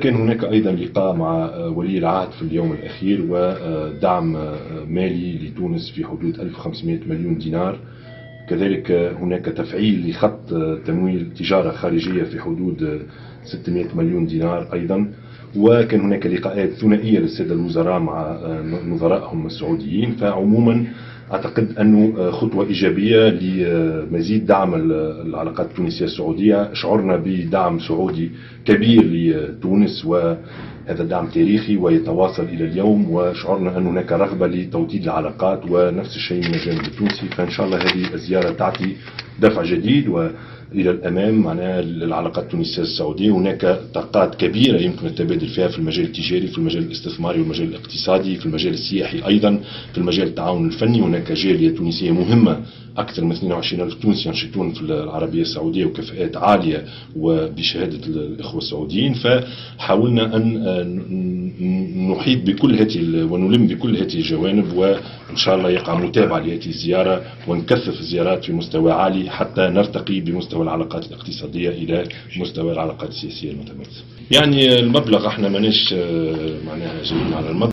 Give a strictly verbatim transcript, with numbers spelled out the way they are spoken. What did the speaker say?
وكان هناك أيضا لقاء مع ولي العهد في اليوم الأخير ودعم مالي لتونس في حدود ألف وخمسمائة مليون دينار. كذلك هناك تفعيل لخط تمويل تجارة خارجية في حدود ستمائة مليون دينار أيضا. وكان هناك لقاءات ثنائية للسادة الوزراء مع نظرائهم السعوديين. فعموما أعتقد أنه خطوة إيجابية لمزيد دعم العلاقات التونسية السعودية. شعرنا بدعم سعودي كبير لتونس وهذا دعم تاريخي ويتواصل إلى اليوم، وشعرنا أن هناك رغبة لتوطيد العلاقات ونفس الشيء من الجانب التونسي. فإن شاء الله هذه الزيارة تعطي دفع جديد وإلى الأمام معناها العلاقات التونسية السعودية. هناك طاقات كبيرة يمكن التبادل فيها في المجال التجاري، في المجال الاستثماري والمجال الاقتصادي، في المجال السياحي أيضا، في المجال التعاون الفني. هناك جالية تونسية مهمة، أكثر من اثنين وعشرين ألف تونسي ينشطون في العربية السعودية وكفاءات عالية وبشهادة الإخوة السعوديين. فحاولنا أن نحيط بكل هذه ونلم بكل هذه الجوانب، وإن شاء الله يقع متابعة لهذه الزيارة ونكثف الزيارات في مستوى عالي حتى نرتقي بمستوى العلاقات الاقتصادية إلى مستوى العلاقات السياسية المتميزة. يعني المبلغ احنا ماناش معناها جايين على المبلغ.